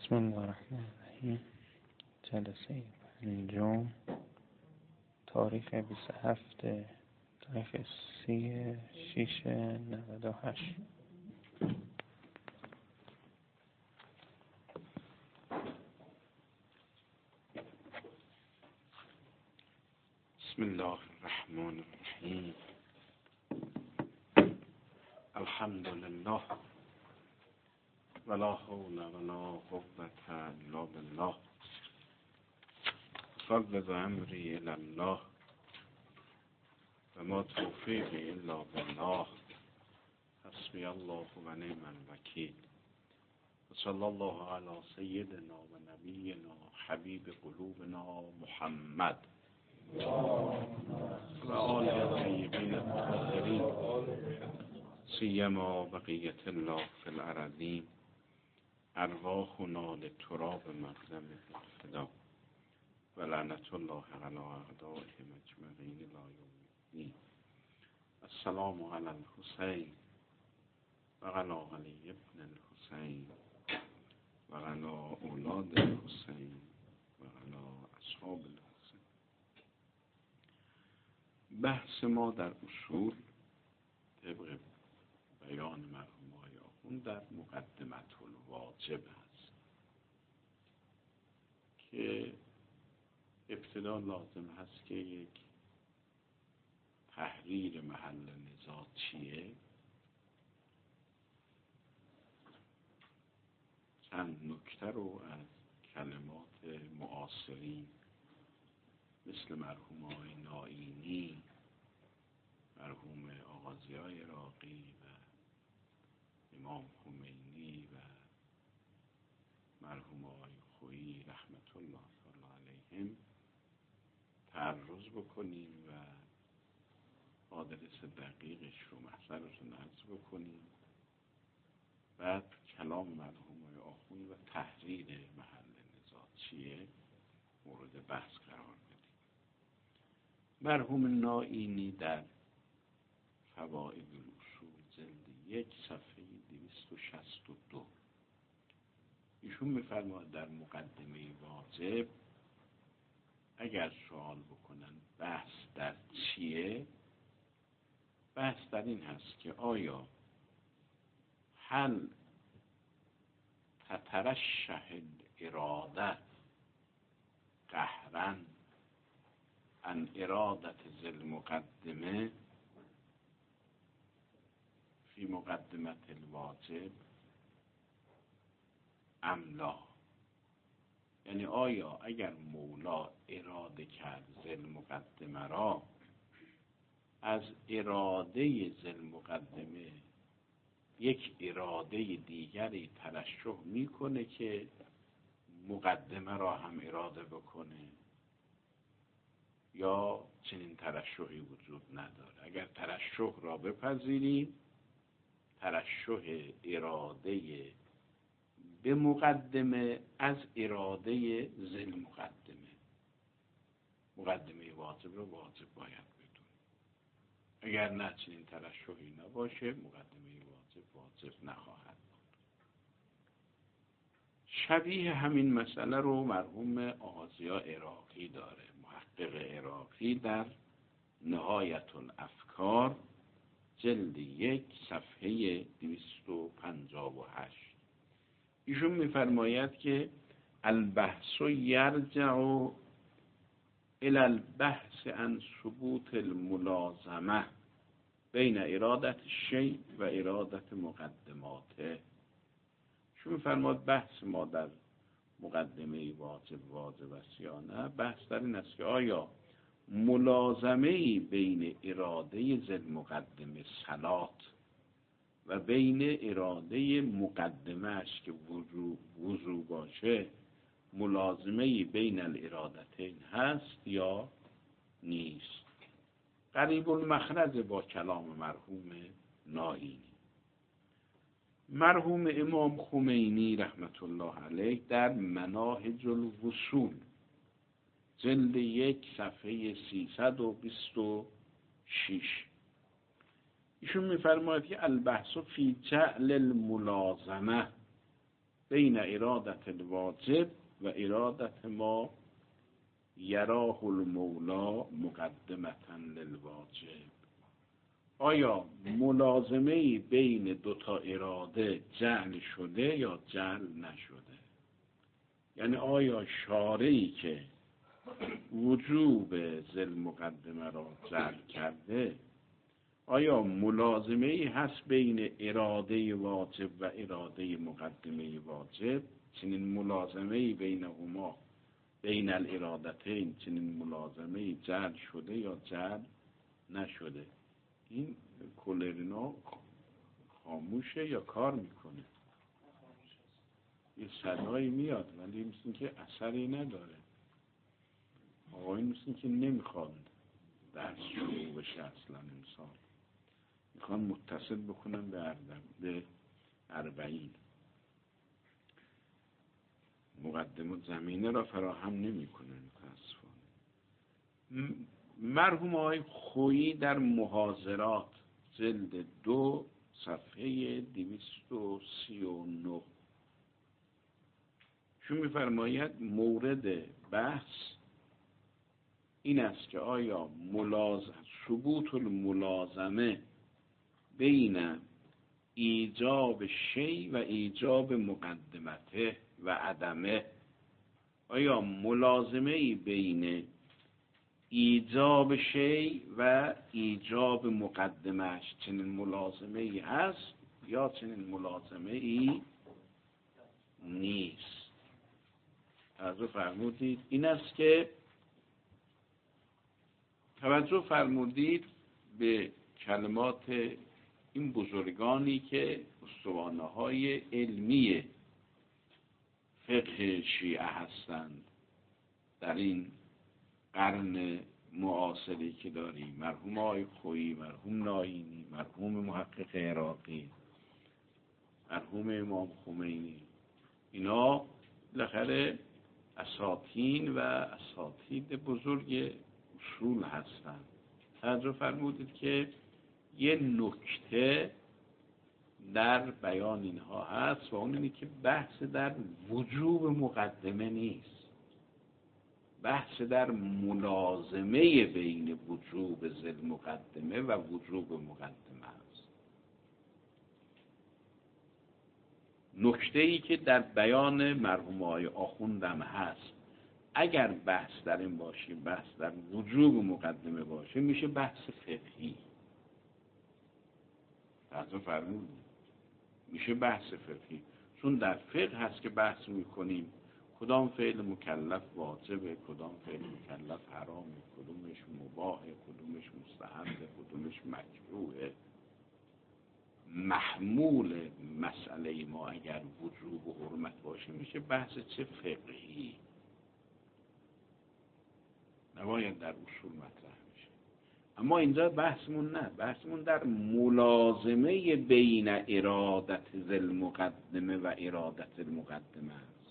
بسم الله الرحمن الرحیم. جلسه پنجم، تاریخ 27 تاریخ 30/6/98. بسم الله الرحمن الرحیم. الحمد لله ولا حول ولا قوة الا بالله. فوض امری الی الله و ما توفیقی الا بالله. حسبی الله و نعم الوکیل. و صلی الله علی سیدنا و نبینا حبیب قلوبنا محمد و آل الطیبین الطاهرین سیما بقیة الله فی الارضین. ارواحنا لتراب مقدم الفدا و لعنت الله علی اعدائهم اجمعین الی یوم الدین. السلام علی الحسین و علی علی ابن الحسین و علی اولاد الحسین و علی اصحاب الحسین. بحث ما در اصول طبق بیان مرحوم آقای آخوند در مقدمة الواجب هست که ابتدا لازم هست که یک تحریر محل نزاع چیه، چند نکته رو از کلمات معاصرین مثل مرحوم آقای نائینی، مرحوم آقا ضیای عراقی و امام خمینی و مرحوم آقای خویی رحمت الله تعالی علیهم تعرض بکنیم و آدرس دقیقش رو محضرتون عرض بکنیم، بعد کلام مرحوم آقای آخوند و تحریر محل نزاع چیه مورد بحث قرار بدیم. مرحوم نائینی در فوائد الاصول جلد 1 صفحه 262 ایشون می‌فرماید در مقدمه واجب اگر سوال بکنن بحث در چیه، بحث در این هست که آیا هل تترشح الاراده قهرا عن ارادت ذی المقدمه فی مقدمة الواجب ام لا. یعنی آیا اگر مولا اراده کرد ذی المقدمه را، از اراده ذی المقدمه یک اراده دیگری ترشح میکنه که مقدمه را هم اراده بکنه، یا چنین ترشحی وجود نداره؟ اگر ترشح را بپذیریم، ترشح اراده به مقدمه از اراده ذی المقدمه، مقدمه واجب را واجب باید بدون. اگر نه چنین ترشحی نباشه مقدمه واجب نخواهد بود. شبیه همین مسئله رو مرحوم آقا ضیا عراقی داره، محقق عراقی در نهایت الافکار جلد 1 صفحه 258. ایشون می‌فرماید که البحث یرجع الی البحث عن ثبوت الملازمه بین ارادت الشیء و ارادت مقدماته. ایشون می‌فرماید بحث ما در مقدمه واجب است یا نه، بحث در این است که آیا ملازمه‌ای بین اراده ذی المقدمه صلات و بین اراده مقدمه اش که وضو باشه، ملازمه‌ای بین الارادتین هست یا نیست. قریب المخرج با کلام مرحوم نائینی. مرحوم امام خمینی رحمت الله علیه در مناهج الوصول جلد 1 صفحه 326 ایشون میفرماید که البحث فی جعل الملازمه بین ارادت الواجب و ارادت ما یراه المولا مقدمتا للواجب. آیا ملازمه بین دوتا اراده جعل شده یا جعل نشده؟ یعنی آیا شارعی که وجوب ذل مقدمه را جعل کرده، آیا ملازمه ای هست بین اراده واجب و اراده مقدمه واجب؟ چنین ملازمه ای بینهما بین الارادتین چنین ملازمه ای جعل شده یا جعل نشده؟ این کولرینا خاموشه یا کار میکنه؟ یه صدایی میاد ولی مثل که اثری نداره. آقایی مثل که نمیخواد درس شروع بشه اصلا. انسان میخوان متصل بکنن به 40. مقدمه زمینه را فراهم نمیکنه متاسفانه. مرحوم آقای خویی در محاضرات جلد 2 صفحه 239 چون میفرماید مورد بحث این است که آیا ثبوت الملازمه بین ایجاب شیء و ایجاب مقدمته و عدمه، آیا ملازمه بین ایجاب شیء و ایجاب مقدمش چنین ملازمه ای هست یا چنین ملازمه ای نیست؟ توجه فرمودید؟ این است که توجه فرمودید به کلمات این بزرگانی که استوانه های علمی فقه شیعه هستند در این قرن معاصری که داریم. مرحوم آقای خویی، مرحوم ناینی، مرحوم محقق عراقی، مرحوم امام خمینی، اینا بالاخره اساطین و اساتید بزرگ اصول هستند. توجه فرمودید که یه نکته در بیان اینها هست و اون اینه که بحث در وجوب مقدمه نیست، بحث در ملازمه بین وجوب ذل مقدمه و وجوب مقدمه است. نکته ای که در بیان مرحوم آقای آخوندم هست، اگر بحث در این باشه، بحث در وجوب مقدمه باشه، میشه بحث فقهی. توجه فرمودید؟ میشه بحث فقهی، چون در فقه هست که بحث میکنیم کدام فعل مکلف واجبه، کدام فعل مکلف حرامه، کدومش مباحه، کدومش مستحبه، کدومش مکروهه. محمول مسئله ما اگر وجوب و حرمت باشه میشه بحث چه فقهی، نباید در اصول مطرح میشه. اما اینجا بحثمون نه، بحثمون در ملازمه بین ارادت ذل مقدمه و ارادت المقدمه است.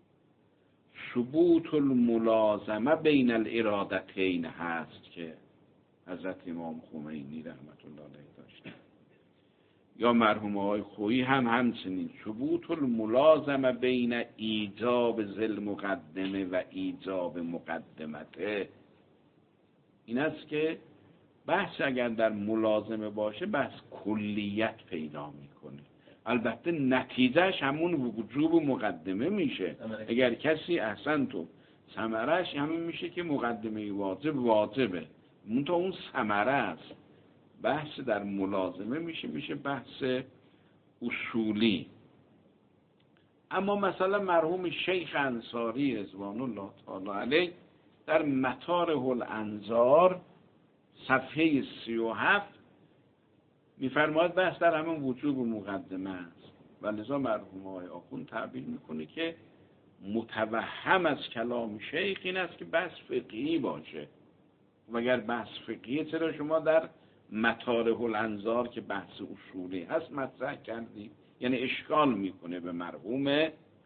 ثبوت الملازمه بین الارادتین هست که حضرت امام خمینی رحمت الله علیه داشتن، یا مرحوم آقای خویی هم همچنین. ثبوت الملازمه بین ایجاب ذل مقدمه و ایجاب مقدمته، این است که بحث اگر در ملازمه باشه بحث کلیت پیدا میکنه، البته نتیجهش همون وجوب مقدمه میشه. اگر کسی احسن تو ثمرش همین میشه که مقدمه واجب واجبه، منتها اون ثمره است. بحث در ملازمه میشه بحث اصولی. اما مثلا مرحوم شیخ انصاری رضوان الله تعالی علیه در مطارح الانظار صفحه 37 میفرماید بحث در همون وجوب مقدمه است و لذا مرحوم آقای آخوند تعبیر میکنه که متوهم از کلام شیخ این است که بحث فقهی باشه. و اگر بحث فقهی چرا شما در مطارح الانظار که بحث اصولی هست مطرح کردی؟ یعنی اشکال میکنه به مرحوم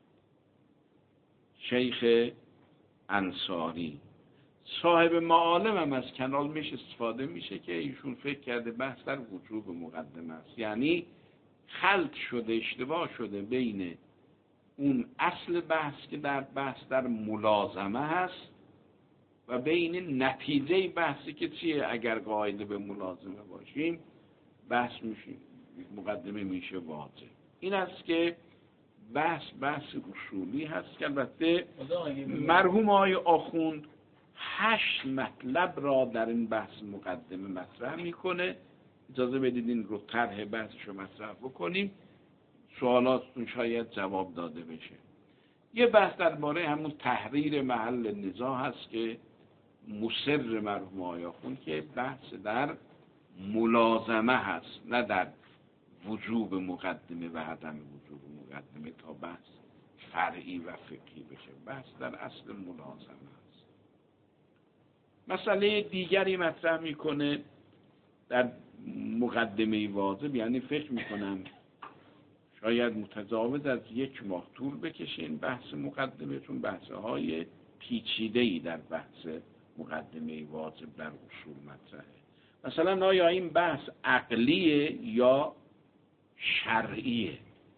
شیخ انصاری. صاحب معالم هم از کلامش استفاده میشه که ایشون فکر کرده بحث در وجوب مقدمه است، یعنی خلط شده، اشتباه شده بین اون اصل بحث که در بحث در ملازمه هست و بین نتیجه بحثی که چیه. اگر قائل به ملازمه باشیم بحث میشه، مقدمه میشه واضح. این است که بحث اصولی هست که البته مرحوم آقای آخوند 8 مطلب را در این بحث مقدمه مطرح میکنه. اجازه بدید این رو طرح بحثش رو مطرح بکنیم، سوالاتتون شاید جواب داده بشه. یه بحث درباره همون تحریر محل نزاع هست که مصر مرحوم آقای آخوند که بحث در ملازمه هست، نه در وجوب مقدمه و عدم وجوب مقدمه تا بحث فرعی و فقهی بشه. بحث در اصل ملازمه هست. مسئله دیگری مطرح میکنه در مقدمه واجب، یعنی فکر میکنم شاید متجاوز از 1 ماه طول بکشه این بحث مقدمه، چون بحث‌های پیچیده‌ای در بحث مقدمه واجب در اصول مطرحه. مثلا آیا این بحث عقلیه یا شرعیه؟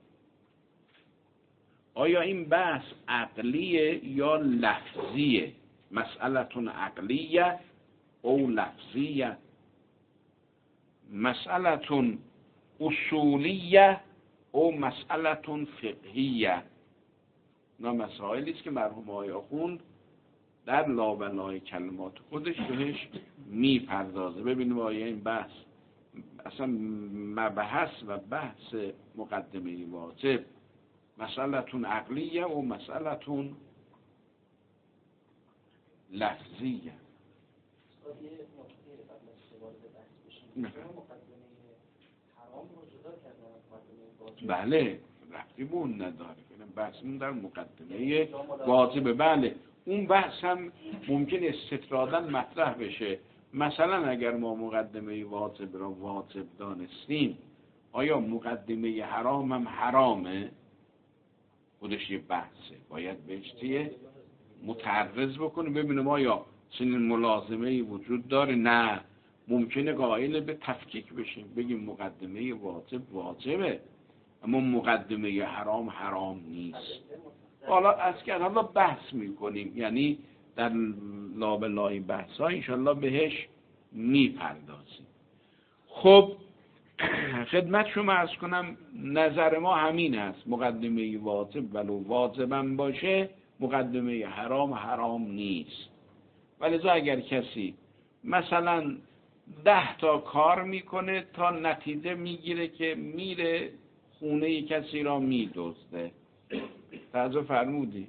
آیا این بحث عقلیه یا لفظیه؟ مسئلتون عقلیه او لفظیه؟ مسئلتون اصولیه او مسئلتون فقهیه؟ اینا مسائلی است که مرحوم آقای آخوند در لابلای کلمات خودش بهش میپردازه. ببینیم آیا این بحث اصلا مبحث و بحث مقدمه واجب مسئلتون عقلیه و مسئلتون لفظیه. بله ربطی به اون نداره، بحثمون در مقدمه واجبه. بله اون بحث هم ممکن استطرادا مطرح بشه. مثلا اگر ما مقدمه واجب را واجب دانستیم، آیا مقدمه حرام هم حرامه؟ خودش یه بحثه، باید بهش متعرض بکنیم ببینیم آیا چنین ملازمه وجود داره. نه، ممکنه قائل به تفکیک بشیم، بگیم مقدمه واجب واجبه اما مقدمه حرام حرام نیست. حالا از که حالا بحث میکنیم، یعنی در لابلای بحث ها انشالله بهش میپردازیم. خب خدمت شما عرض کنم نظر ما همین است، مقدمه واجب ولو واجبم باشه مقدمه حرام حرام نیست. ولذا اگر کسی مثلا 10 تا کار میکنه تا نتیجه میگیره که میره خونه کسی را میدزده، توجه فرمودی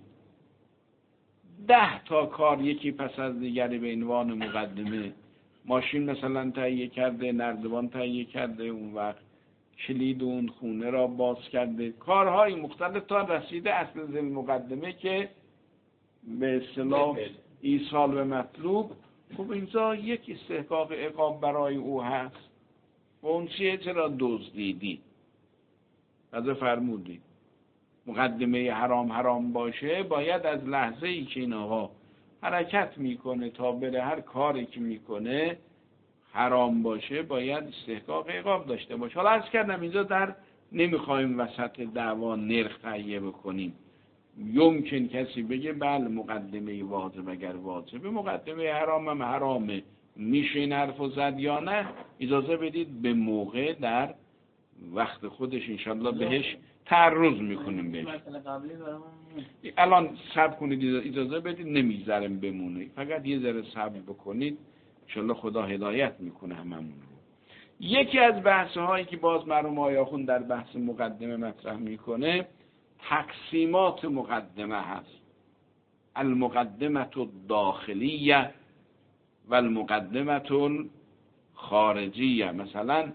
10 تا کار یکی پس از دیگری به عنوان مقدمه، ماشین مثلا تهیه کرده، نردبان تهیه کرده، اون وقت کلید اون خونه را باز کرده، کارهای مختلف تا رسیده اصل ذیل مقدمه که به اصطلاح ایصال به مطلوب. خب اینجا یک استحقاق عقاب برای او هست. و اون چیه؟ چرا دزدیدی؟ از فرمودی مقدمه حرام حرام باشه، باید از لحظه ای که این آقا حرکت میکنه تا بره هر کاری که میکنه حرام باشه باید استحقاق عقاب داشته باشه. حالا عرض کردم اینجا در نمیخوایم وسط دعوا نرخ تعیین بکنیم. یمکن کسی بگه بله مقدمه واجب اگر واجبه مقدمه حرام هم حرامه، میشه این حرفو زد یا نه؟ اجازه بدید به موقع در وقت خودش انشالله بهش تعرض میکنیم بهش. الان صبر کنید، اجازه بدید نمیذارم بمونه، فقط یه ذره صبر بکنید انشالله خدا هدایت میکنه هممون رو. یکی از بحث هایی که باز مرحوم آقای آخوند در بحث مقدمه مطرح میکنه تقسیمات مقدمه هست. المقدمه الداخلیه و المقدمه الخارجیه. مثلا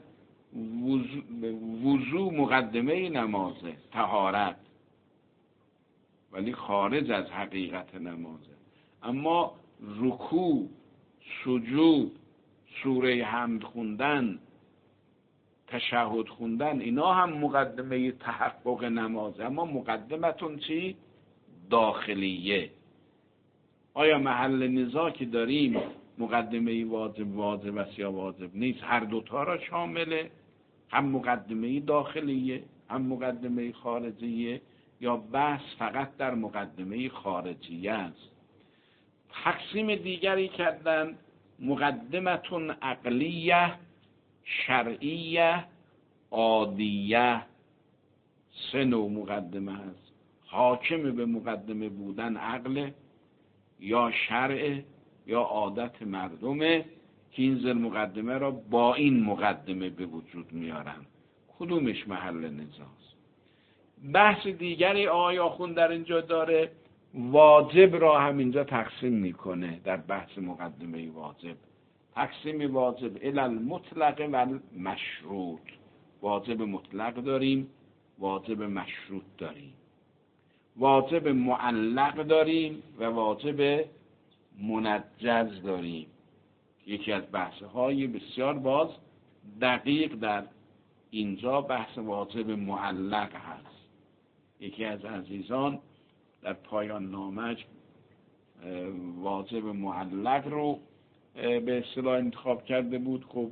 وضو مقدمه نمازه، طهارت، ولی خارج از حقیقت نمازه. اما رکوع، سجود، سوره حمد خوندن، تشهد خوندن، اینا هم مقدمه تحقق نمازه، اما مقدمتون چی؟ داخلیه. آیا محل نزاع که داریم مقدمه واجب است یا واجب نیست؟ هر دوتا را شامله، هم مقدمه داخلیه هم مقدمه خارجیه، یا بحث فقط در مقدمه خارجیه است. تقسیم دیگری کردن مقدمتون عقلیه، شرعیه، عادیه. 3 نوع مقدمه هست. حاکم به مقدمه بودن عقل یا شرع یا عادت مردمه که این ذل مقدمه را با این مقدمه به وجود میارن. کدومش محل نزاست؟ بحث دیگری آقای آخوند در اینجا داره، واجب را هم اینجا تقسیم میکنه. در بحث مقدمه واجب تقسیم واجب الی المطلق و المشروط. واجب مطلق داریم، واجب مشروط داریم، واجب معلق داریم و واجب منجز داریم. یکی از بحث‌های بسیار باز دقیق در اینجا بحث واجب معلق هست. یکی از عزیزان در پایان نامش واجب معلق رو به اصطلاح انتخاب کرده بود. خب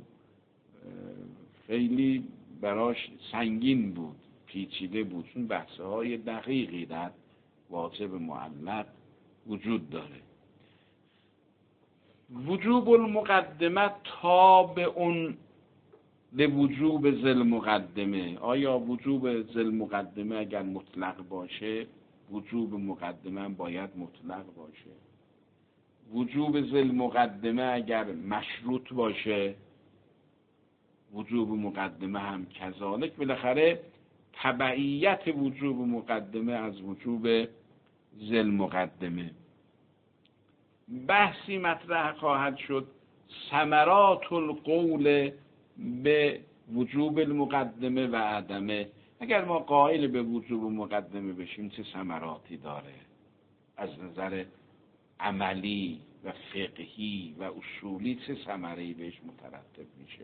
خیلی براش سنگین بود، پیچیده بود، چون بحث‌های دقیقی در واجب معلق وجود داره. وجوب المقدمه تابع لوجوب ذل مقدمه. آیا وجوب ذل مقدمه اگر مطلق باشه، وجوب مقدمه باید مطلق باشه. وجوب ذل مقدمه اگر مشروط باشه، وجوب مقدمه هم کذالک. بالاخره تبعیت وجوب مقدمه از وجوب ذل مقدمه. بحثی مطرح خواهد شد ثمرات القول به وجوب المقدمه و عدمه. اگر ما قائل به وجوب مقدمه بشیم چه ثمراتی داره از نظر عملی و فقهی و اصولی، چه ثمره‌ای بهش مترتب میشه.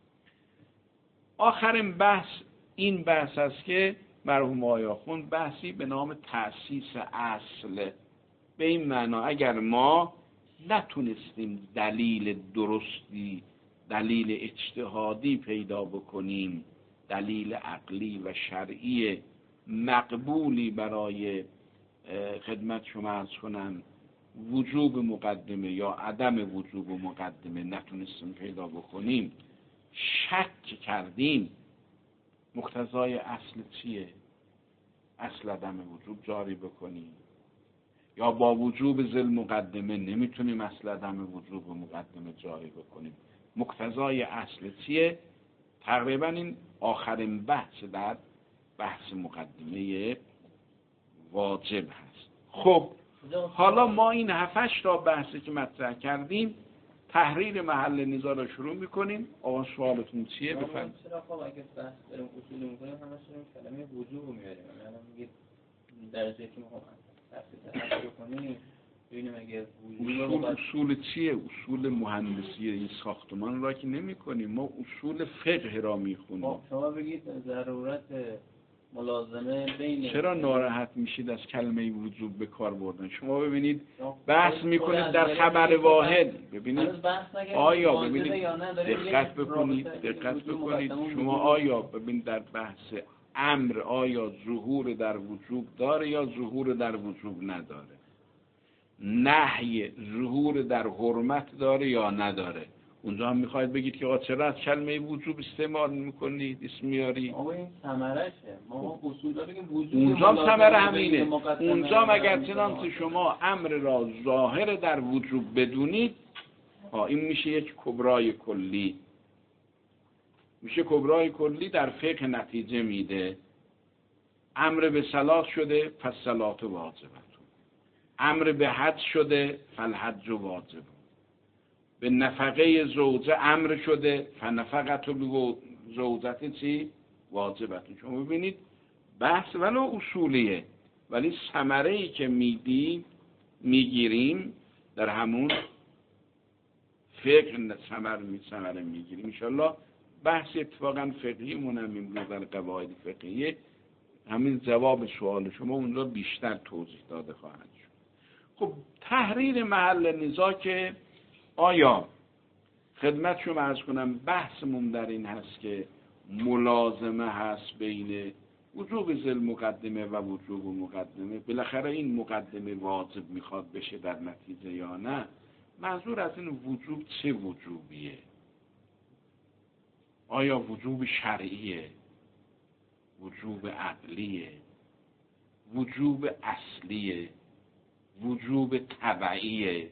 آخرین بحث این بحث است که مرحوم آقای آخوند بحثی به نام تأسیس اصل، به این معنا اگر ما نتونستیم دلیل درستی، دلیل اجتهادی پیدا بکنیم، دلیل عقلی و شرعی مقبولی برای خدمت شما عرض کنم وجوب مقدمه یا عدم وجوب مقدمه نتونستیم پیدا بکنیم، شک کردیم، مقتضای اصل چیه؟ اصل عدم وجوب جاری بکنیم، یا با وجوب ذل مقدمه نمیتونیم اصل عدم وجوب مقدمه جاری بکنیم، مقتضای اصل چیه؟ تقریبا این آخرین بحث در بحث مقدمه واجب هست. خب حالا ما این 7 تا بحثی که مطرح کردیم تحریر محل نزاع را شروع میکنیم. آقا سوالتون چیه؟ بفرمایید. چرا خب اگه بحث داریم اصول میکنیم همشون کلمه وجوب رو میاریم، یعنی میگه درجه که ما تفسیر کنیم ببینیم اگه اصول چیه؟ اصول مهندسی این ساختمان را که نمی کنیم، ما اصول فقه را میخونیم. شما بگید ضرورت ملازمه بین. چرا ناراحت میشید از کلمه وجوب به کار بردن؟ شما ببینید بحث میکنید در خبر واحد. ببینید آیا ببینید دقت بکنید شما آیا ببینید در بحث امر آیا ظهور در وجوب داره یا ظهور در وجوب نداره؟ نهی ظهور در حرمت داره یا نداره؟ اونجا هم میخواید بگید که آقا چرا از کلمه وجوب استعمال میکنید، اسم میاری؟ آقا این ثمرشه، ما اصول داره که وجوب اونجا هم ثمره همینه. اونجا هم اگر چنانچه شما امر را ظاهر در وجوب بدونید، این میشه یک کبرای کلی، میشه کبرای کلی در فقه نتیجه میده. امر به صلات شده پس صلات واجبه، امر به حج شده فالحج واجب، به نفقه زوجه امر شده فنفقت زوجت چی؟ واجبت. شما ببینید بحث ولو اصولیه ولی ثمره‌ای که میگیریم در همون فقه ثمره میگیریم. انشالله بحث اتفاقا فقهی منم امروز در قواعد فقهیه همین جواب سوال شما اونجا بیشتر توضیح داده خواهد شد. خب تحریر محل نزاع که آیا خدمت شما عرض کنم بحثمون در این هست که ملازمه هست بین وجوب ذل مقدمه و وجوب مقدمه، بالاخره این مقدمه واجب میخواد بشه در نتیجه یا نه؟ منظور از این وجوب چه وجوبیه؟ آیا وجوب شرعیه؟ وجوب عقلیه؟ وجوب اصلیه؟ وجوب تبعیه؟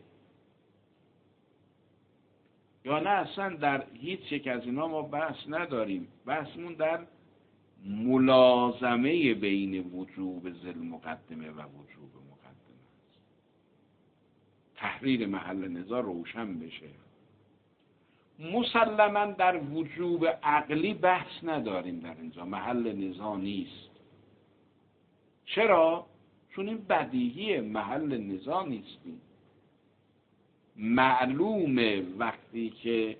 یا نه اصلا در هیچ یک از اینا ما بحث نداریم، بحثمون در ملازمه بین وجوب ذل مقدمه و وجوب مقدمه است. تحریر محل نزاع روشن بشه. مسلماً در وجوب عقلی بحث نداریم، در اینجا محل نزاع نیست. چرا؟ چون این بدیهی محل نزاع نیستیم. معلومه وقتی که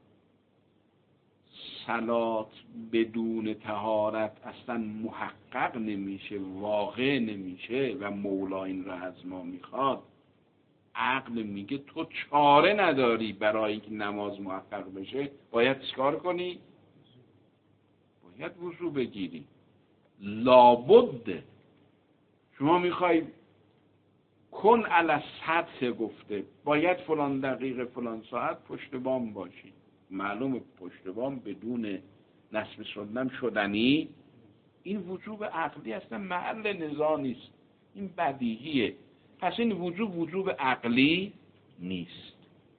صلات بدون طهارت اصلا محقق نمیشه، واقع نمیشه و مولا این را از ما میخواد، عقل میگه تو چاره نداری برای اینکه نماز محقق بشه، باید چیکار کنی؟ باید وضو بگیری. لابد شما میخوای کن علی سطح گفته باید فلان دقیقه فلان ساعت پشت بام باشی. معلومه پشت بام بدون نصب سنم شدنی، این وجوب عقلی اصلا محل نزاع نیست، این بدیهیه. پس این وجوب عقلی نیست.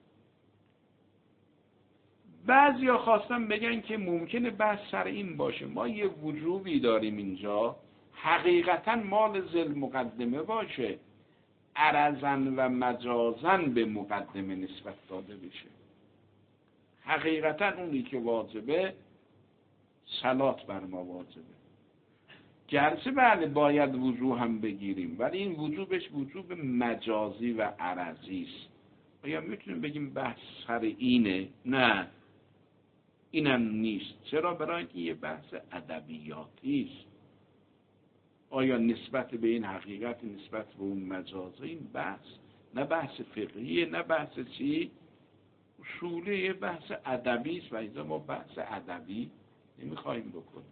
بعضیا خواستن بگن که ممکنه بحث سر این باشه ما یه وجوبی داریم اینجا حقیقتا مال ذل مقدمه باشه، عرضن و مجازن به مقدمه نسبت داده بشه. حقیقتا اونی که واجبه صلات بر ما واجبه، گرچه بله باید وضو هم بگیریم، ولی این وجوبش وجوب مجازی و عرضی است. آیا میتونیم بگیم بحث سر اینه؟ نه، اینم نیست. چرا؟ برای اینکه یه بحث ادبیاتی است. آیا نسبت به این حقیقت نسبت به اون مجازه، این بحث نه بحث فقهیه نه بحث چی اصولی، یه بحث ادبی است و اینجا ما بحث ادبی نمیخوایم بکنیم.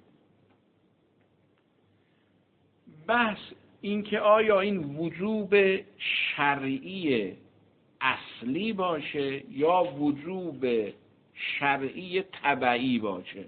بحث این که آیا این وجوب شرعی اصلی باشه یا وجوب شرعی تبعی باشه.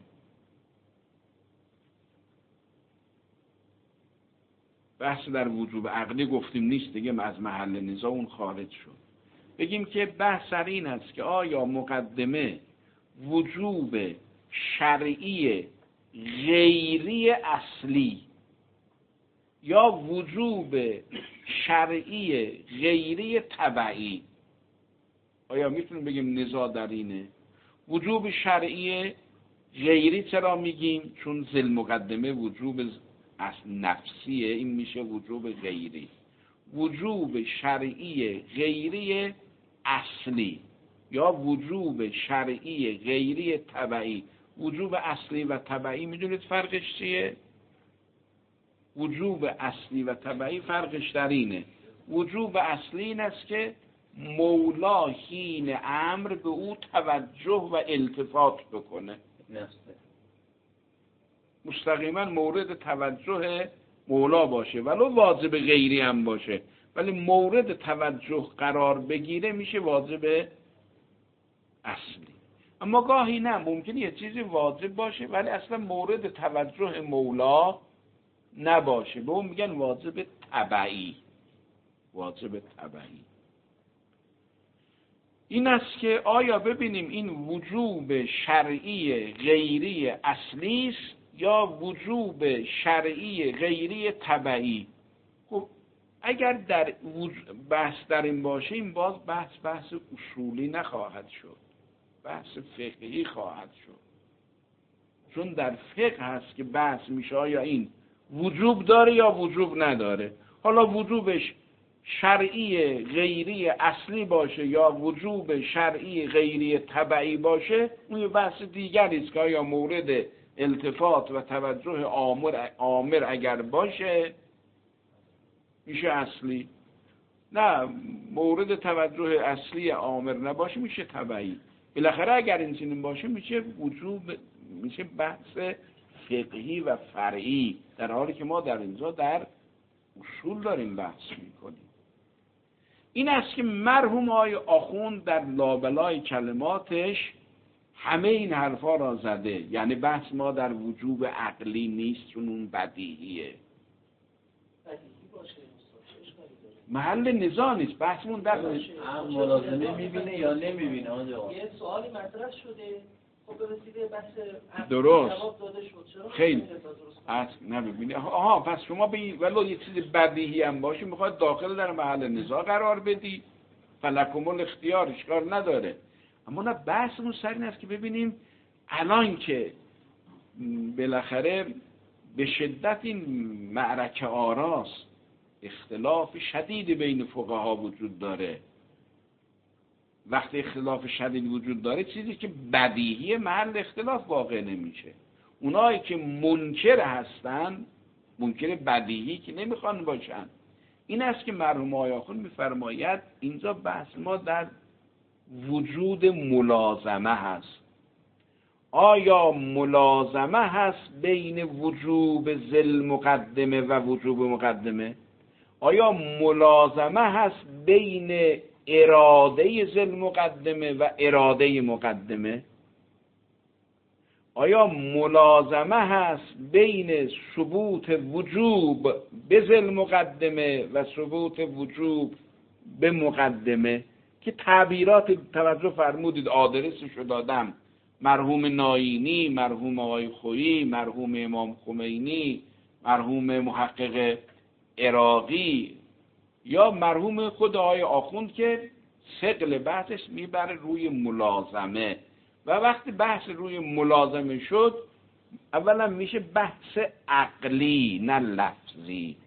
بحث در وجوب عقلی گفتیم نیست دیگه، از محل نزاع اون خارج شد. بگیم که بحث سر این است که آیا مقدمه وجوب شرعی غیری اصلی یا وجوب شرعی غیری تبعی. آیا میتونیم بگیم نزاع در اینه؟ وجوب شرعی غیری چرا میگیم؟ چون ذل مقدمه وجوب نفسیه، این میشه وجوب غیری. وجوب شرعی غیری اصلی یا وجوب شرعی غیری تبعی. وجوب اصلی و تبعی میدونید فرقش چیه؟ وجوب اصلی و تبعی فرقش در اینه. وجوب اصلی این است که مولا حین امر به او توجه و التفات بکنه، مستقیما مورد توجه مولا باشه، ولو واجب غیری هم باشه، ولی مورد توجه قرار بگیره میشه واجب اصلی. اما گاهی نه، ممکنه یه چیزی واجب باشه ولی اصلا مورد توجه مولا نباشه، به اون میگن واجب تبعی. واجب تبعی این است که آیا ببینیم این وجوب شرعی غیری اصلی است یا وجوب شرعی غیری تبعی. خب اگر در بحث در این باشه، این باز بحث اصولی نخواهد شد، بحث فقهی خواهد شد. چون در فقه هست که بحث میشه آیا این وجوب داره یا وجوب نداره. حالا وجوبش شرعی غیری اصلی باشه یا وجوب شرعی غیری تبعی باشه، اون یه بحث دیگری است که آیا مورد التفات و توجه آمر اگر باشه میشه اصلی، نه مورد توجه اصلی آمر نباشه میشه تبعی. بالاخره اگر این چنین باشه میشه وجوب، میشه بحث فقهی و فرعی، در حالی که ما در اینجا در اصول داریم بحث میکنیم. این است که مرحوم آقای آخوند در لابلای کلماتش همه این حرفا را زده. یعنی بحث ما در وجوب عقلی نیست، چون اون بدیهیه، محل نزاع نیست، بحثمون در ملازمه میبینه یا نمیبینه. یه سوالی مطرح شده، خب رسیده بحث درست جواب داده شد، چرا خیلی نمیبینه. آها، پس شما ولو یه چیز بدیهی هم باشه میخواد داخل در محل نزاع قرار بدی، فلکم الاختیار، اشکال نداره. اما نه، بحثمون سر این است که ببینیم الان که بالاخره به شدت این معرکه آراست، اختلاف شدید بین فقها وجود داره. وقتی اختلاف شدید وجود داره، چیزی که بدیهی محل اختلاف واقع نمیشه. اونایی که منکر هستن، منکر بدیهی که نمیخوان باشن، این است که مرحوم آقای آخوند میفرماید اینجا بحث ما در وجود ملازمه هست. آیا ملازمه هست بین وجوب ذل مقدمه و وجوب مقدمه؟ آیا ملازمه هست بین اراده ذل مقدمه و اراده مقدمه؟ آیا ملازمه هست بین ثبوت وجوب به ذل مقدمه و ثبوت وجوب به مقدمه؟ که تعبیرات توجه فرمودید، آدرسشو دادم، مرحوم ناینی، مرحوم آقای خویی، مرحوم امام خمینی، مرحوم محقق عراقی یا مرحوم خود آقای آخوند که ثقل بحثش میبره روی ملازمه. و وقتی بحث روی ملازمه شد، اولا میشه بحث عقلی نه لفظی.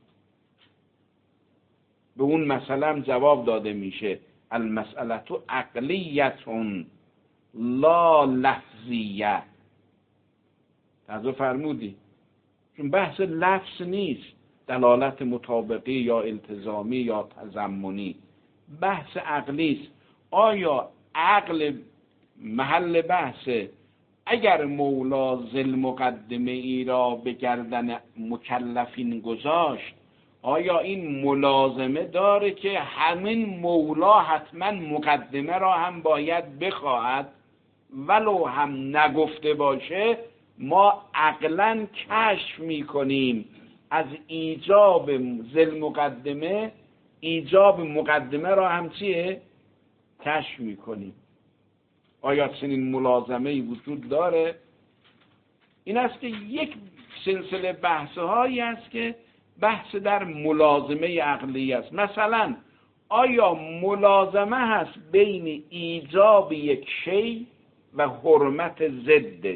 به اون مسئله هم جواب داده میشه المسئله عقلیتون لا لفظیه. توجه فرمودی؟ چون بحث لفظ نیست، دلالت مطابقی یا التزامی یا تضمنی، بحث عقلی است. آیا عقل محل بحثه؟ اگر مولا ذل مقدمه ای را به گردن مکلفین گذاشت، آیا این ملازمه داره که همین مولا حتما مقدمه را هم باید بخواهد؟ ولو هم نگفته باشه، ما عقلاً کشف میکنیم از ایجاب ذل مقدمه، ایجاب مقدمه را هم چیه؟ کشف میکنیم. آیا چنین ملازمه‌ای وجود داره؟ این است که یک سلسله بحث‌هایی است که بحث در ملازمه عقلی است. مثلا آیا ملازمه هست بین ایجاب یک شی و حرمت ضدش؟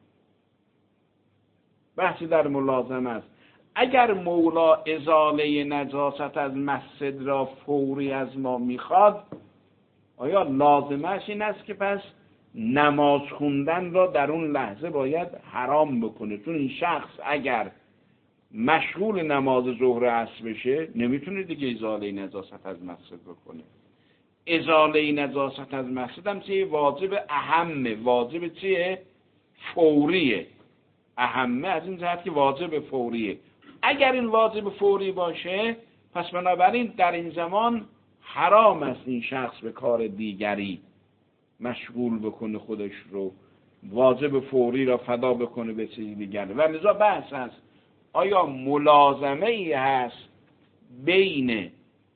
بحثی در ملازمه است. اگر مولا ازاله نجاست از مسجد را فوری از ما میخواد، آیا لازمش این است که پس نماز خوندن را در اون لحظه باید حرام بکنه؟ چون این شخص اگر مشغول نماز ظهر عصر بشه، نمیتونه دیگه ازاله نجاست از مسجد بکنه. ازاله نجاست از مسجد هم چیه؟ واجب اهمه، واجب چیه؟ فوریه. اهمه از این جهت که واجب فوریه. اگر این واجب فوری باشه، پس بنابراین در این زمان حرام است این شخص به کار دیگری مشغول بکنه، خودش رو واجب فوری را فدا بکنه به چیز دیگری. و لذا بحث هست آیا ملازمه ای هست بین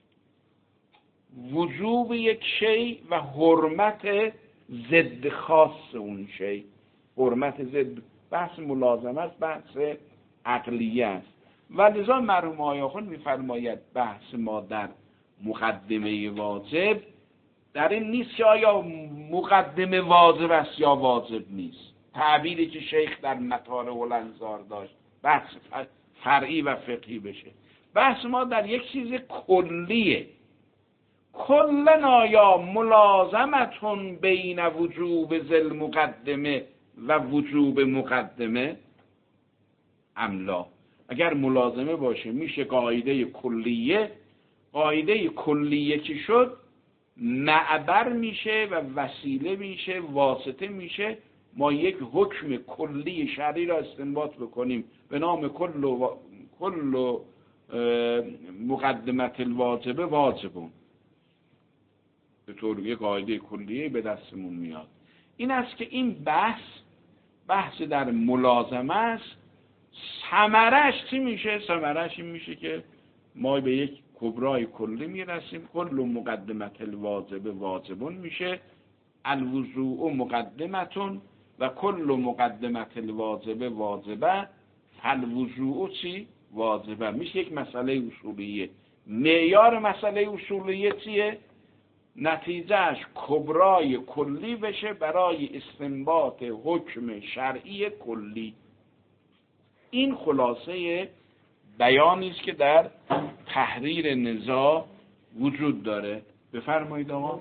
وجوب یک شی و حرمت ضد خاص اون شی؟ حرمت ضد، بحث ملازمه است، بحث عقلیه است. و لذا مرحوم آقای آخوند می‌فرماید بحث ما در مقدمه واجب در این نیست که آیا مقدمه واجب است یا واجب نیست، تعبیری که شیخ در مطالع الانظار داشت، بحث فرعی و فقهی بشه. بحث ما در یک چیز کلیه. کلن آیا ملازمتون بین وجوب ذل مقدمه و وجوب مقدمه املا؟ اگر ملازمه باشه میشه قاعده کلیه. قاعده کلیه که شد معبر میشه و وسیله میشه، واسطه میشه، ما یک حکم کلی شرعی را استنباط بکنیم به نام کل مقدمت الواجبه واجبون، به طور یک قاعده کلیه به دستمون میاد. این است که این بحث در ملازمه است. ثمرش چی میشه؟ ثمرش این میشه که ما به یک کبرای کلی میرسیم. کل مقدمت الواجبه واجبون میشه، الوضوء مقدمتون و کل مقدمت الواجبه واجبه، الوضوء چی؟ واجبه. میشه یک مسئله اصولیه. معیار مسئله اصولیه چیه؟ نتیجهش کبرای کلی بشه برای استنباط حکم شرعی کلی. این خلاصه بیانی است که در تحریر نزاع وجود داره. بفرمایید آقا.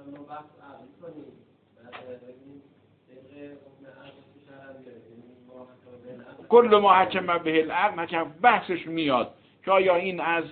کل ما حکم به العقل، بحثش میاد که آیا این از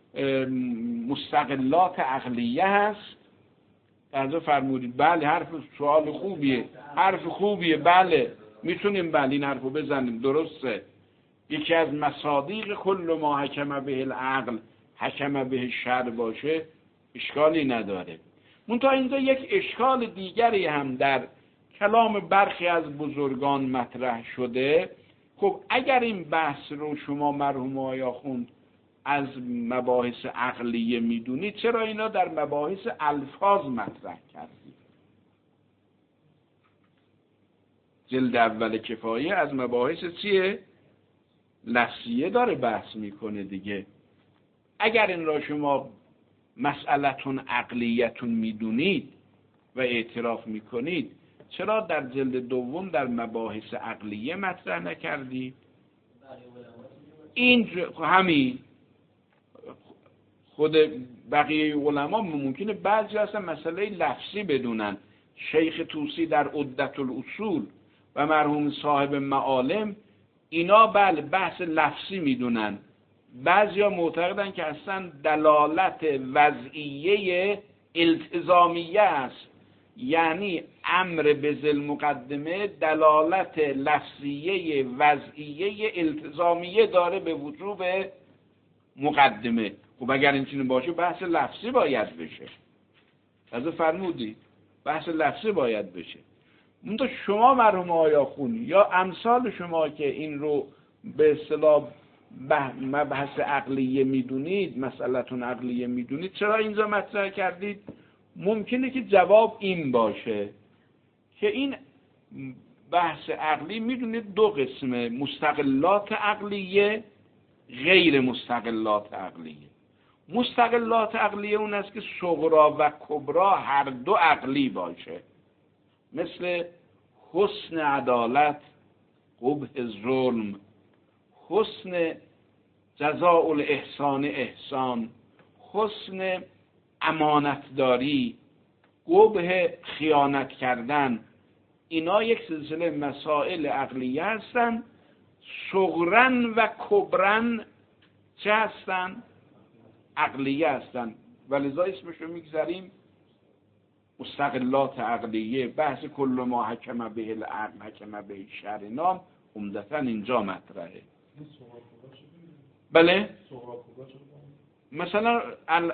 مستقلات عقلیه هست؟ از فرمودید بله، سوال خوبیه، حرف خوبیه، بله میتونیم بله این حرفو بزنیم، درسته. یکی از مصادیق کل ما حکم به العقل حکم به شرع باشه اشکالی نداره. منتها اینجا یک اشکال دیگری هم در کلام برخی از بزرگان مطرح شده. خب اگر این بحث رو شما مرحوم آقای آخوند از مباحث عقلیه میدونید، چرا اینا در مباحث الفاظ مطرح کردید؟ جلد اول کفایه از مباحث چیه؟ لفظیه داره بحث میکنه دیگه. اگر این را شما مسئلتون عقلیتون میدونید و اعتراف میکنید، چرا در جلد دوم در مباحث عقلیه مطرح نکردید؟ این همین خود بقیه علما ممکنه بعضی اصلا مسئله لفظی بدونن. شیخ طوسی در عدت الاصول و مرحوم صاحب معالم اینا بله بحث لفظی میدونن. بعضیا معتقدن که اصلا دلالت وضعیه التزامیه است، یعنی امر به ذل مقدمه دلالت لفظیه وضعیه التزامیه داره به وجوب مقدمه. خب اگر این چنین باشه بحث لفظی باید بشه. از فرمودی بحث لفظی باید بشه. منتها شما مرحوم آقای آخوند یا امثال شما که این رو به اصطلاح مبحث عقلیه میدونید، مسئلتون عقلیه میدونید، چرا اینجا مطرح کردید؟ ممکنه که جواب این باشه که این بحث عقلی میدونید دو قسمه، مستقلات عقلیه، غیر مستقلات عقلیه. مستقلات عقلیه اون است که صغرا و کبرا هر دو عقلی باشه، مثل حسن عدالت، قبح ظلم، حسن جزاء الاحسان احسان، حسن امانتداری، قبح خیانت کردن. اینا یک سلسله مسائل عقلیه هستن. صغرن و کبرن چه هستن؟ عقلیه هستن، ولذا اسمش رو میگذاریم مستقلات عقلیه. بحث کل ما حکم به العقل حکم به شرع نام عمدتاً اینجا مطرحه. بله مثلا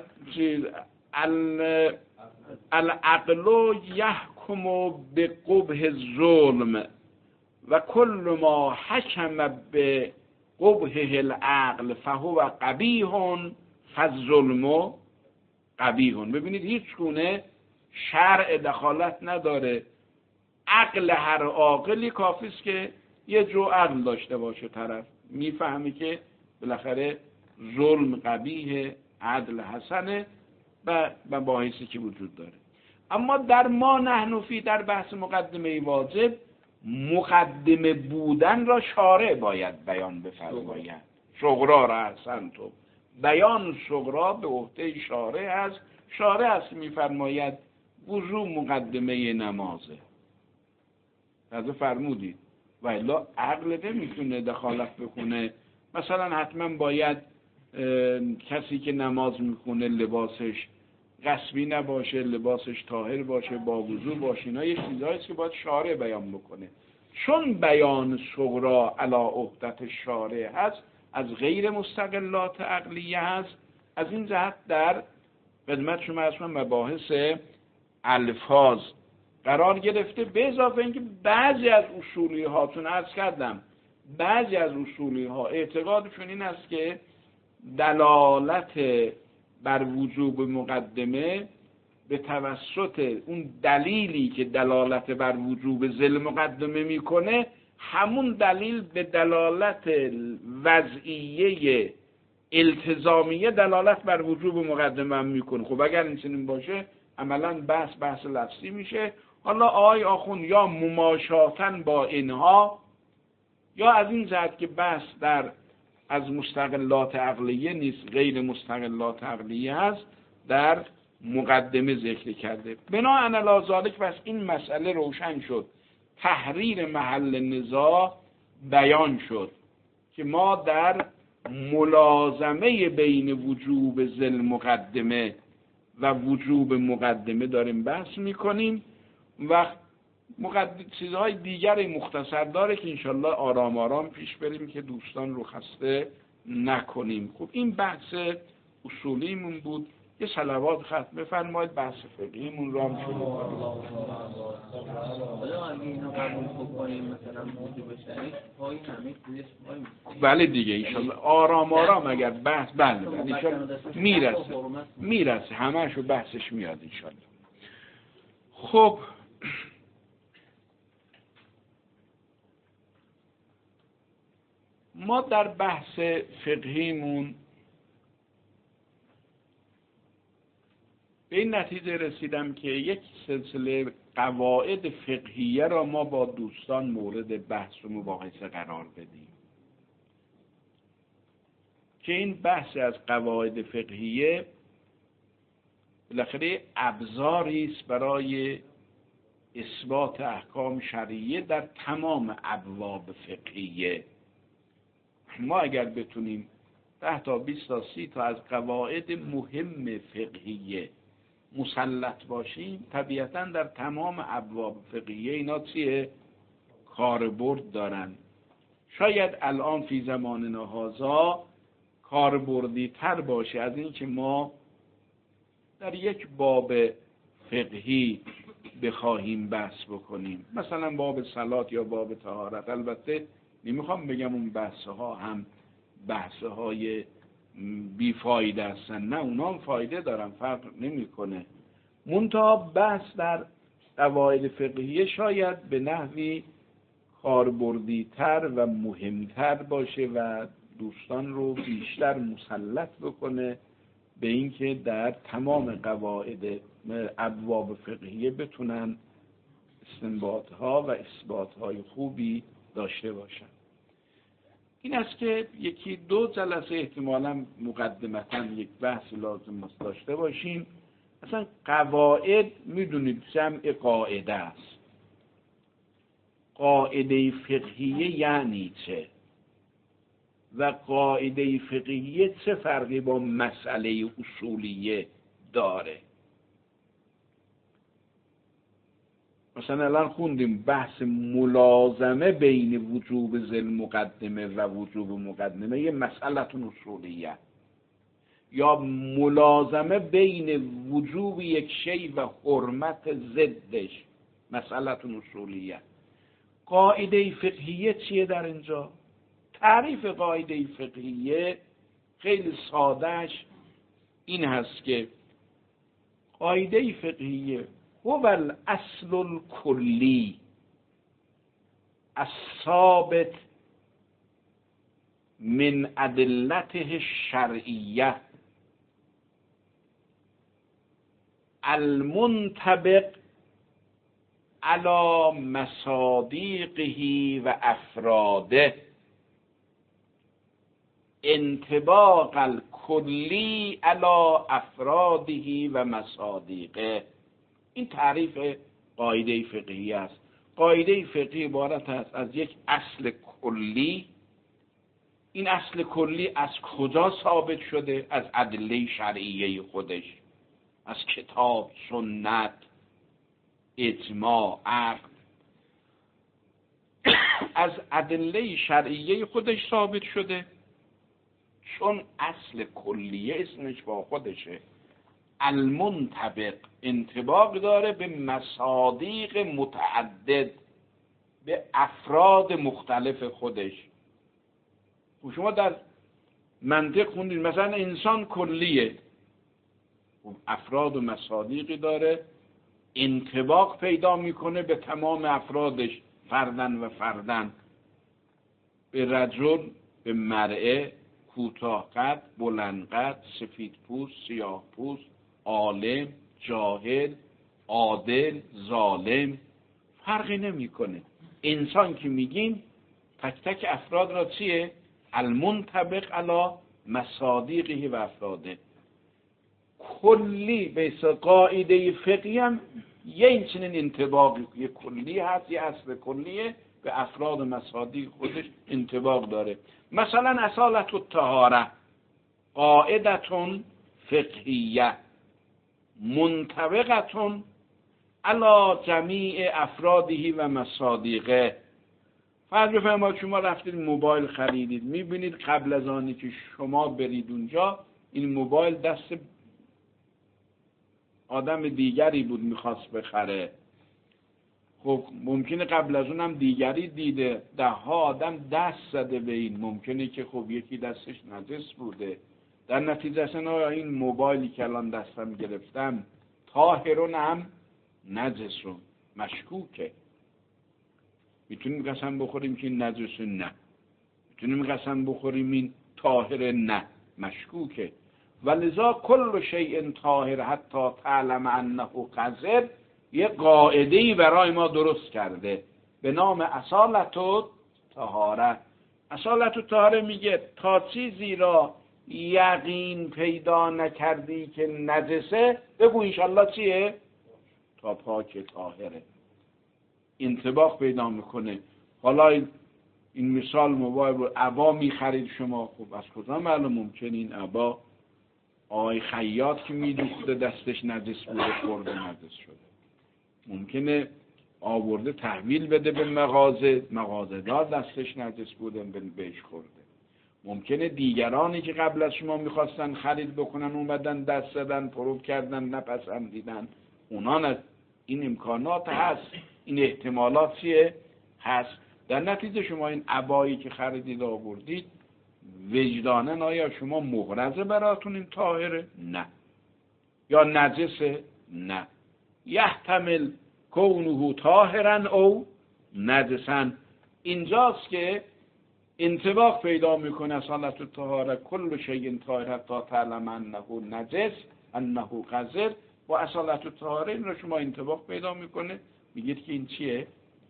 العقل یحکم به قبح ظلم و کل ما حکم به قبح العقل فهو قبیح فالظلم قبیح. ببینید هیچ گونه شرع دخالت نداره. عقل هر عاقلی کافی است که یه جو عقل داشته باشه، طرف میفهمی که بالاخره ظلم قبیح، عدل حسنه و مباحثی که وجود داره. اما در ما نحن فی، در بحث مقدمه واجب، مقدمه بودن را شارع باید بیان بفرماید. صغرا را حسن تو بیان صغرا به عهده شارع است. شارع است میفرماید وضو مقدمه نمازه. از فرمودید و الا عقل نمیتونه دخالت بکنه. مثلا حتما باید کسی که نماز میخونه لباسش غصبی نباشه، لباسش طاهر باشه، با وضو باشه. اینا یه چیزهایی است که باید شارع بیان بکنه. چون بیان صغرا علی عهدت شارع هست، از غیر مستقلات عقلیه هست. از این جهت در خدمت شما اصلا مباحث الفاظ قرار گرفته، به اضافه اینکه بعضی از اصولی ها، چون عرض کردم بعضی از اصولی ها اعتقادشون این است که دلالت بر وجوب مقدمه به توسط اون دلیلی که دلالت بر وجوب ذل مقدمه میکنه، همون دلیل به دلالت وضعیه التزامیه دلالت بر وجوب مقدمه هم میکنه. خب اگر این چنین باشه عملا بحث لفظی میشه. حالا آقای آخوند یا مماشاتن با اینها، یا از این جهت که بحث در از مستقلات عقلیه نیست، غیر مستقلات عقلیه هست، در مقدمه ذکر کرده. بناهن علی ذالک، پس این مسئله روشن شد، تحریر محل نزاع بیان شد که ما در ملازمه بین وجوب ذل مقدمه و وجوب مقدمه داریم بحث میکنیم و چیزهای دیگر مختصر داره که انشالله آرام آرام پیش بریم که دوستان رو خسته نکنیم. خب این بحث اصولیمون بود. یه صلوات ختم بفرمایید، بحث فقهیمون رو هم شروع کنیم. بله دیگه انشالله آرام آرام اگر بحث بله انشالله میرسه همه‌شو بحثش میاد انشالله. خب ما در بحث فقهیمون به این نتیجه رسیدم که یک سلسله قواعد فقهیه را ما با دوستان مورد بحث و مباحثه قرار بدیم که این بحث از قواعد فقهیه بالاخره ابزاری است برای اثبات احکام شرعیه در تمام ابواب فقهیه. ما اگر بتونیم 10 تا 20 تا 30 تا از قواعد مهم فقهیه مسلط باشیم، طبیعتاً در تمام ابواب فقهیه اینا چیه؟ کاربرد دارن. شاید الان فی زماننا هذا کاربردی تر باشه از این که ما در یک باب فقهی بخواهیم بحث بکنیم، مثلا باب صلات یا باب طهارت. البته نمیخوام بگم اون بحثها هم بحثهای بیفایده هستن، نه اونا هم فایده دارن، فرق نمیکنه. منتها بحث در قواعد فقهیه شاید به نحوی کاربردی تر و مهمتر باشه و دوستان رو بیشتر مسلط بکنه به اینکه در تمام قواعد ابواب فقهیه بتونن استنباطها و اثباتهای خوبی داشته باشن. این است که یکی دو جلسه احتمالاً مقدمتاً یک بحث لازم است داشته باشیم. اصلا قواعد میدونید جمع قاعده است. قاعده فقهیه یعنی چه؟ و قاعده فقهیه چه فرقی با مسئله اصولیه داره؟ مثلا الان خوندیم بحث ملازمه بین وجوب ذل مقدمه و وجوب مقدمه، یه مسئله اصولیه، یا ملازمه بین وجوب یک شی و حرمت ضدش، مسئله اصولیه. قاعده فقهیه چیه در اینجا؟ تعریف قاعده فقهیه خیلی سادهش این هست که قاعده فقهیه هو الاصل الکلی الثابت من ادلته الشرعیه المنطبق علی مصادیقه و افراده انطباق الکلی علی افراده و مصادیقه. این تعریف قاعده فقهی است. قاعده فقهی عبارت است از یک اصل کلی. این اصل کلی از کجا ثابت شده؟ از ادله شرعیه خودش، از کتاب، سنت، اجماع، عقل. از ادله شرعیه خودش ثابت شده، چون اصل کلیه اسمش با خودشه. المنطبق انطباق داره به مصادیق متعدد، به افراد مختلف خودش. و شما در منطق خوندید مثلا انسان کلیه، افراد و مصادیقی داره، انطباق پیدا میکنه به تمام افرادش فردن و فردن. به رجل، به مرئه، کوتاه قد، بلند قد، سفید پوست، سیاه پوست، عالم، جاهل، عادل، ظالم، فرقی نمیکنه. انسان که میگیم تک تک افراد را چیه؟ المنطبق علی مصادیقه و افراده. کلی به قاعده فقهی هم یه چنین انطباقی، یه کلی هست، یه اصل کلیه به افراد و مصادیق خودش انطباق داره. مثلا اصالت الطهاره قاعدتون فقهیه منطبقتون علی جمیع افرادی و مصادیقه. فرض بفرمایید شما رفتید موبایل خریدید، میبینید قبل از آنی که شما برید اونجا این موبایل دست آدم دیگری بود میخواست بخره. خب ممکنه قبل از اونم دیگری دیده، 10 آدم دست زده به این، ممکنه که خب یکی دستش نجس بوده. در نتیجه اصلا این موبایلی که الان دستم گرفتم طاهرون هم نجسون، مشکوکه. میتونیم قسم بخوریم که این نجسه؟ نه. میتونیم قسم بخوریم این طاهره؟ نه، مشکوکه. ولذا کل شیء طاهر حتی تعلم انه قذر یه قاعده‌ای برای ما درست کرده به نام اصالت الطهاره. اصالت الطهاره میگه تا چیزی را یقین پیدا نکردی که نجسه بگو انشالله چیه؟ تا پاک طاهره. انطباق پیدا میکنه. حالا این مثال موبایل رو عبا میخرید شما، خب از کجا معلوم؟ ممکن این عبا آقای خیاط که میدوخته دستش نجس بوده خورده نجس شده. ممکنه آورده تحویل بده به مغازه دار دستش نجس بوده بهش خورده. ممکنه دیگرانی که قبل از شما میخواستن خرید بکنن اومدن دست زدن، پروب کردن، نپسندیدن. اونا این امکانات هست، این احتمالات چیه؟ هست. در نتیجه شما این عبایی که خریدید آوردید وجدانن آیا شما مغرضه براتون این طاهره؟ نه. یا نجسه؟ نه. یحتمل کونه طاهرا او نجسا. اینجاست که انطباق پیدا میکنه اصالت الطهاره کل شیء طاهر حتی تعلم انه نجس انه قذر. و اصالت الطهاره این رو شما انطباق پیدا میکنه، میگید که این چیه؟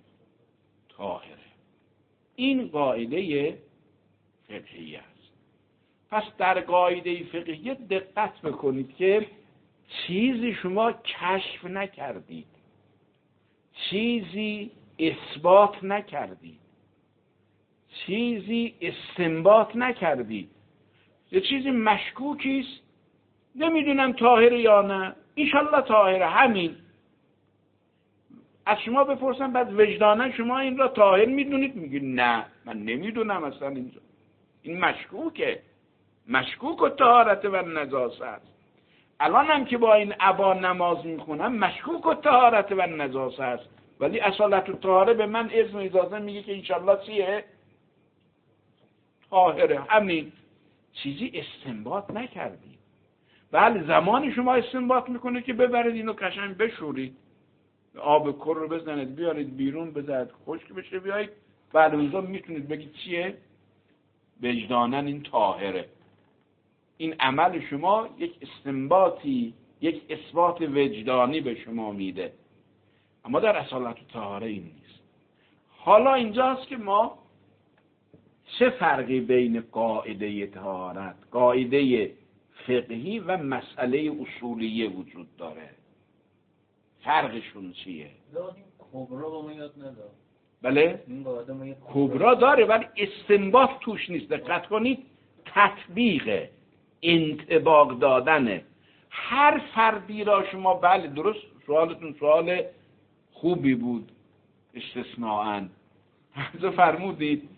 طاهره. این قاعده فقهی است. پس در قاعده فقهی دقت بکنید که چیزی شما کشف نکردید، چیزی اثبات نکردید، چیزی استنباط نکردید، یه چیزی مشکوکی است، نمیدونم طاهره یا نه، انشالله طاهره، همین. از شما بپرسم بعد وجدانن شما این را طاهر میدونید؟ میگید نه من نمیدونم اصلا اینجا. این مشکوکه، مشکوک و طهارت و نجاست است. الان هم که با این عبا نماز میخونم مشکوک و طهارت و نجاست است، ولی اصالت و طهاره به من اذن و اجازه میگه که انشالله چیه؟ طاهره، همین. چیزی استنباط نکردید. بله زمانی شما استنباط میکنه که ببرید اینو قشنگ بشورید، آب کر رو بزنید بیارید بیرون بذارید خشک بشه بیایید، بعد اونجا میتونید بگید چیه؟ وجدانن این طاهره. این عمل شما یک استنباطی، یک اثبات وجدانی به شما میده. اما در اصالت و طهاره این نیست. حالا اینجاست که ما چه فرقی بین قاعده طهارت، قاعده فقهی و مسئله اصولیه وجود داره؟ فرقشون چیه؟ کبرا با ما یاد نداره. بله؟ کبرا داره ولی استنباط توش نیست. دقت کنید، تطبیق، انطباق دادنه. هر فردی را شما، بله درست، سوالتون سوال خوبی بود استثناءً. حضرت فرمودید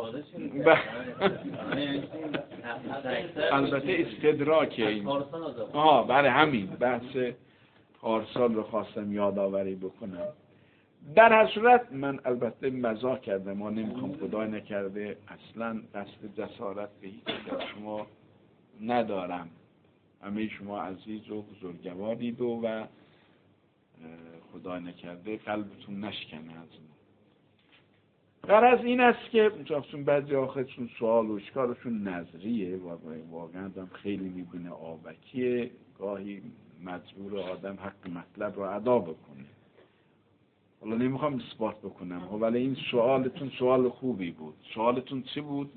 البته استدراکه این. برای همین بحث پارسال رو خواستم یادآوری بکنم. در هر صورت من البته مزاح کردم، ما نمیخوام، خدای نکرده اصلا قصد جسارت به هیچ از شما ندارم. همه شما عزیز و بزرگوارید و خدای نکرده قلبتون نشکنه از ما. غرض این است که چون بعضی آخرشون سوال و اشکالشون نظریه و واقعا هم خیلی میبینه آبکیه، گاهی مجبور آدم حق مطلب رو ادا بکنه. حالا نمیخوام اثبات بکنم ولی این سوالتون سوال خوبی بود. سوالتون چی بود؟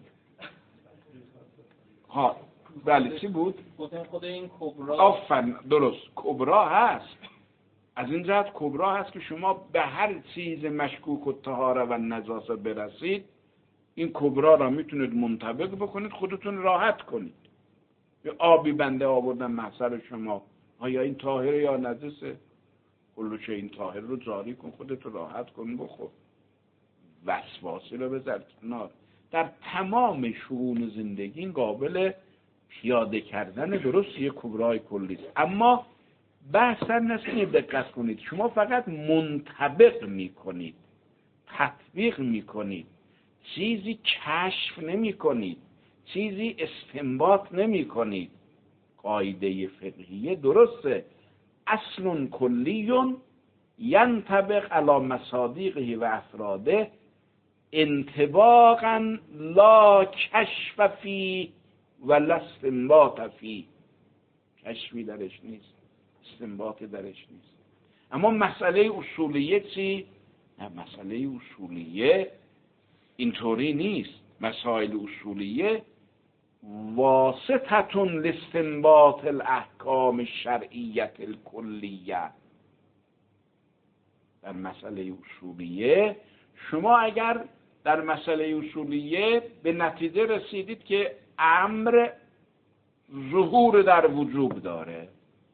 بله چی بود؟ خود این کبرا. آفرین، درست، کبرا هست. از این جهت کبرا هست که شما به هر چیز مشکوک و طهاره و نجاسه برسید، این کبرا را میتونید منطبق بکنید، خودتون راحت کنید. یه آبی بنده آوردن محضر شما، آیا این طاهره یا نجسه؟ کلوشه این طاهر رو جاری کن، خودت رو راحت کن، بخور. وسواسی رو بذار کنار. در تمام شؤون زندگی این قابل پیاده کردن درست یک کبرای کلی است. اما بحث در نسینه دقت کنید، شما فقط منطبق میکنید، تطبیق میکنید، چیزی کشف نمیکنید، چیزی استنباط نمیکنید. قاعده فقهیه درسته، اصل کلی ینطبق علی مصادیقه و افراده انطباقا لا کشف فی و لا استنباط فی. کشفی درش نیست، استنباطی درش نیست. اما مسئله اصولیه چی؟ نه، مسئله اصولیه اینطوری نیست. مسائل اصولیه واسطتون لاستنباط الاحکام الشرعیه الکلیه. در مسئله اصولیه شما اگر در مسئله اصولیه به نتیجه رسیدید که امر ظهور در وجوب داره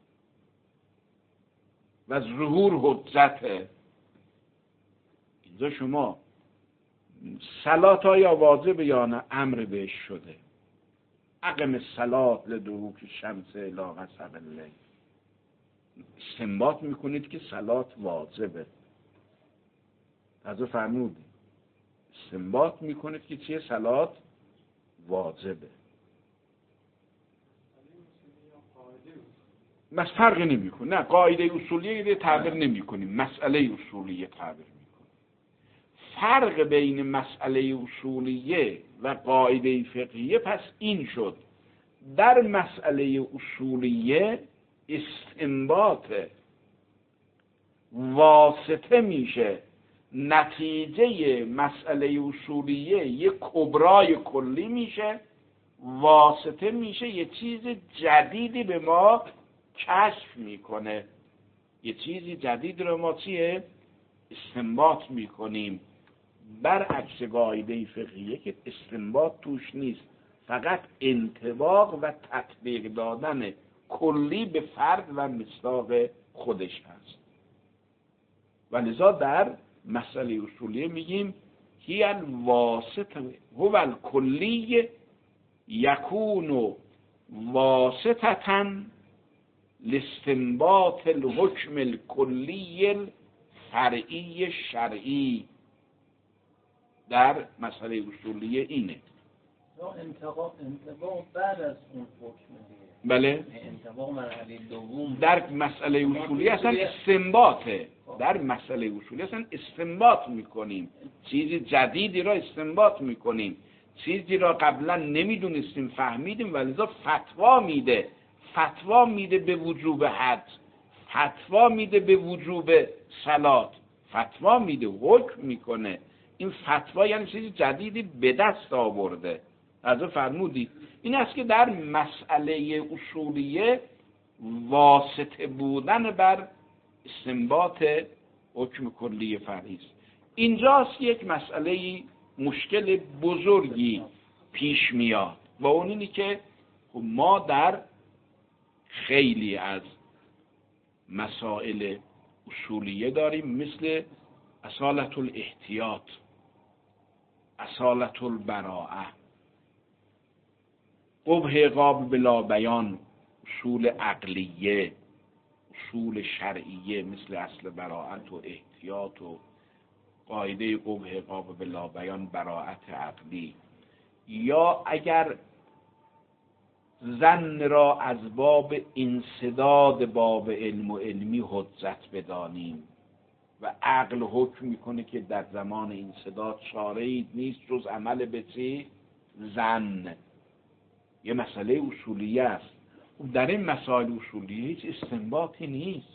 و ظهور حجته، اینجا شما صلات آیا واجب یا نه امر بهش شده، اقم الصلاة لدلوک الشمس الی غسق اللیل، استنباط میکنید که صلات واجبه. از فرمود استنباط میکنید که چیه؟ صلات واجبه. بس فرقی نمیکنه. نه، قاعده اصولیه تعبیر نمیکنیم، مسئله اصولیه تعبیر میکنیم. فرق بین مسئله اصولیه و قاعده فقهیه پس این شد: در مسئله اصولیه استنباط واسطه میشه، نتیجه مسئله اصولیه یک کبرای کلی میشه، واسطه میشه یه چیز جدیدی به ما کشف میکنه، یه چیزی جدید رو ما چیه؟ استنباط میکنیم. برعکس قاعده فقهیه که استنباط توش نیست، فقط انطباق و تطبیق دادن کلی به فرد و مصداق خودش هست. و لذا در مسئله اصولیه میگیم هی الواسطه هو الکلی یکون واسطة لاستنباط الحکم الکلی الفرعی شرعی. در مسئله اصولیه اینه. انطباق بعد از اون حکم. بله، انطباق مرحله دوم. در مسئله اصولی اصلا استنباطه. در مسئله اصولی اصلا استنباط میکنیم، چیزی جدیدی را استنباط میکنیم، چیزی را قبلا نمیدونستیم فهمیدیم و لذا فتوا میده. فتوا میده به وجوب حج، فتوا میده به وجوب صلات، فتوا میده، حکم میکنه. این فتوا یعنی چیزی جدیدی به دست آورده. از فرمودید این است که در مسئله اصولیه واسطه بودن بر استنباط حکم کلی فرعی است. اینجاست یک مسئله مشکل بزرگی پیش میاد و اون اینی که ما در خیلی از مسائل اصولیه داریم، مثل اصالت الاحتیاط. اصالت البراءه، قبح عقاب بلا بیان، اصول عقلیه، اصول شرعیه مثل اصل براءت و احتیاط و قاعده قبح عقاب بلا بیان، براءت عقلی. یا اگر زن را از باب انسداد باب علم و علمی حجت بدانیم و عقل حکم میکنه که در زمان انسداد چاره‌ای نیست جز عمل به چی؟ زن. یه مسئله اصولیه است. در این مسائل اصولیه هیچ استنباطی نیست،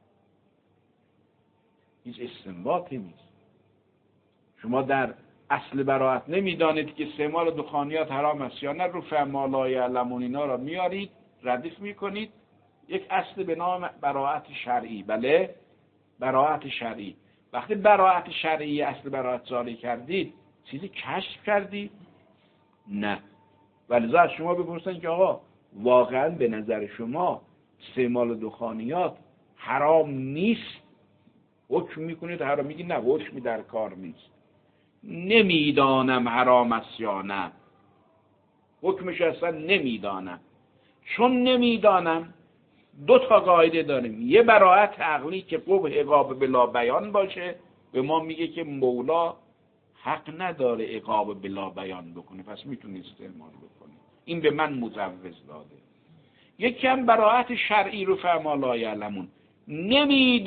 هیچ استنباطی نیست. شما در اصل براءت نمیدانید که استعمال دخانیات حرام است یا نه، رفع ما لا یعلمون اینا را میارید ردیف میکنید یک اصل به نام براءت شرعی. بله، براءت شرعی. وقتی براءت شرعی اصل براءت جاری کردید چیزی کشف کردید؟ نه. ولذا از شما بپرسن که آقا واقعا به نظر شما استعمال دخانیات حرام نیست؟ حکم میکنید حرام، میگی نه حکمی در کار نیست، نمیدانم حرام است یا نه، حکمش اصلا نمیدانم. چون نمیدانم دو تا قاعده داریم، یه براءت عقلی که قبح عقاب بلا بیان باشه، به ما میگه که مولا حق نداره عقاب بلا بیان بکنه، پس میتونی استعمال بکنی، این به من مجوز داده. یکی هم براءت شرعی رو فما لا یعلمون، نمیدانم